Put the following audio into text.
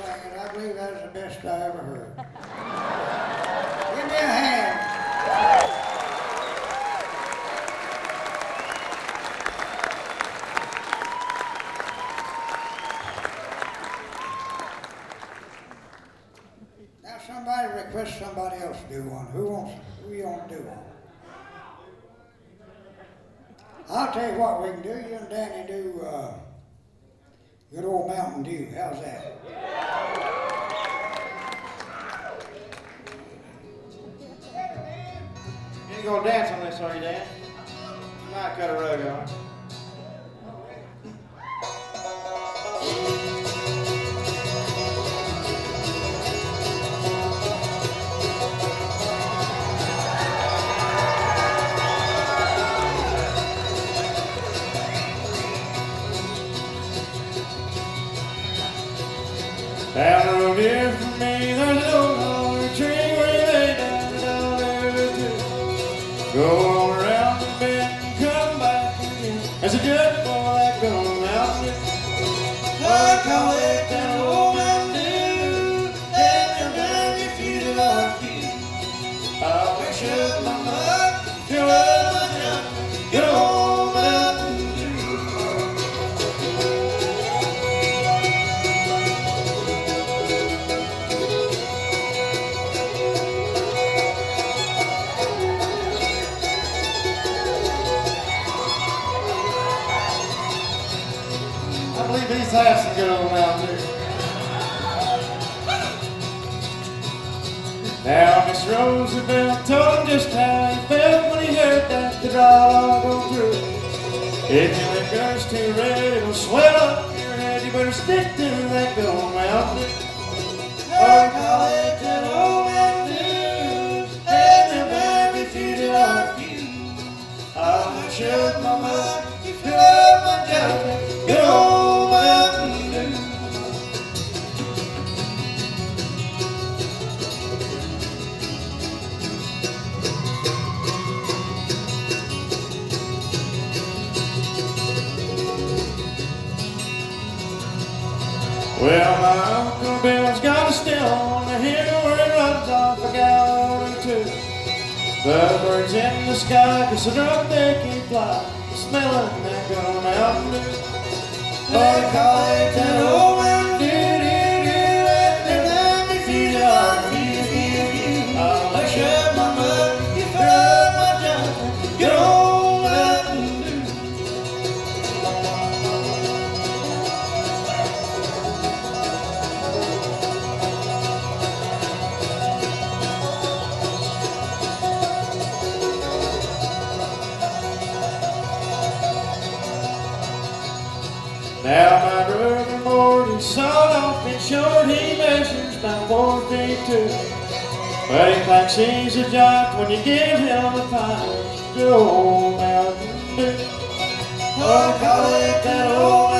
sing it. I believe that was the best I ever heard. Give me a hand. Now somebody requests somebody else to do one. Who you want to do one? I'll tell you what we can do. You and Danny do good old Mountain Dew. How's that? You ain't gonna dance on this, are you, Dan? You might cut a rug on it. Down the road here from me, there's an old holly tree where you lay down there to go on around the bend and come back again. There's a good boy that goes out there. I call it that old Mountain Dew, and your dirty feet of our feet. I'll wish up my mug, fill up my jug, good old Mountain Dew. I believe these have some good old Mountain Dew. Now Miss Roosevelt told him just how he felt when he heard that the dry go through. If your liquor's too red, it'll swell up your head. You better stick to that good old Mountain Dew. I call it that old Mountain Dew, and them very feet of our feet. I'll wash up my mug, fill up my jug, good old Mountain Dew. Well, my Uncle Bill's got a still on the hill where he runs off a gallon or two. The birds in the sky, cause so drunk they can't fly, smelling that good old Mountain Dew. They call it that old Mountain Dew, and them me feet of our feet. I'll wash up my mug, you fill up my jug, good old Mountain Dew. Now my brother Morty sawed off and short, he measures about 4 feet 2. But he thinks he's a giant when you give him a pie. Good old Mountain Dew. Oh, call it that old